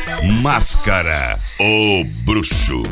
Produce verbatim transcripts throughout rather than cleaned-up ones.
Máscara, o bruxo.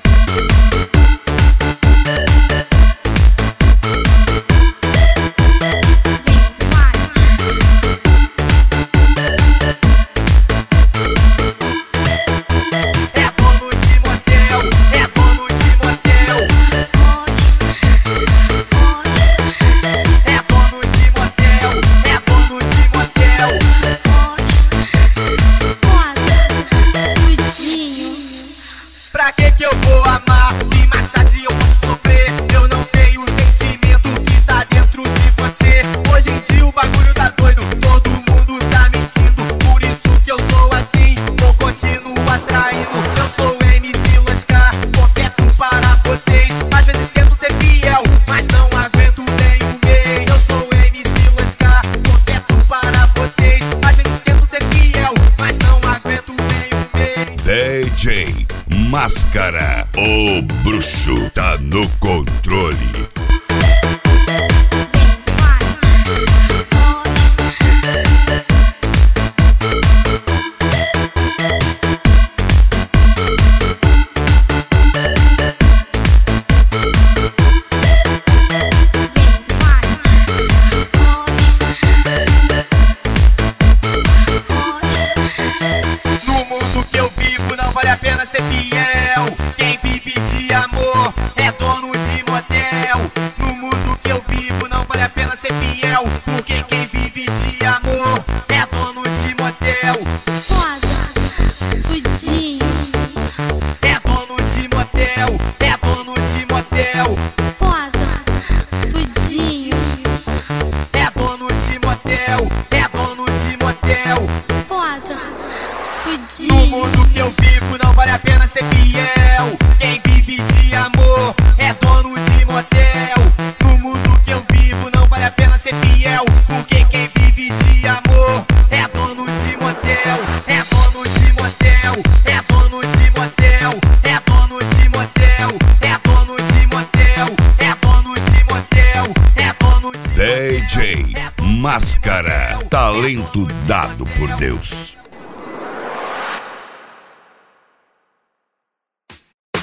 Pra que que eu vou amar se mais tarde eu posso sofrer? Eu não sei o sentimento que tá dentro de você. Hoje em dia o bagulho tá doido, todo mundo tá mentindo. Por isso que eu sou assim, vou continuar traindo. Eu sou M C Lascar, confesso para vocês. Às vezes tento ser fiel, mas não aguento nem um mês. Eu sou M C Lascar, confesso para vocês. Às vezes tento ser fiel, mas não aguento nem um mês. D J Máscara, o bruxo, tá no controle. No mundo que eu vivo não vale a pena ser fiel. Quem vive de amor é dono de motel. No mundo que eu vivo não vale a pena ser fiel, porque quem vive de amor é dono de motel. Foda, fudinho. É dono de motel, é dono de motel. Foda, fudinho. É dono de motel, é dono de motel. Foda, No fudinho. mundo que eu vivo não vale a pena ser fiel. Quem vive de amor é dono de motel. No mundo que eu vivo não vale a pena ser fiel, porque quem vive de amor é dono de motel. É dono de motel, é dono de motel. É dono de motel, é dono de motel. É dono de motel, é dono de D J Máscara, talento dado por Deus.